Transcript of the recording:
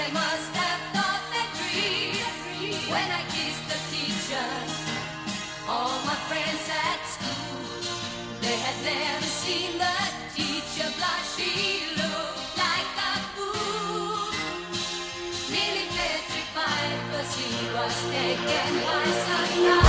I must have thought that dream when I kissed the teacher. All my friends at school, they had never seen the teacher blush. She looked like a fool, nearly petrified, 'cause he was taken by surprise.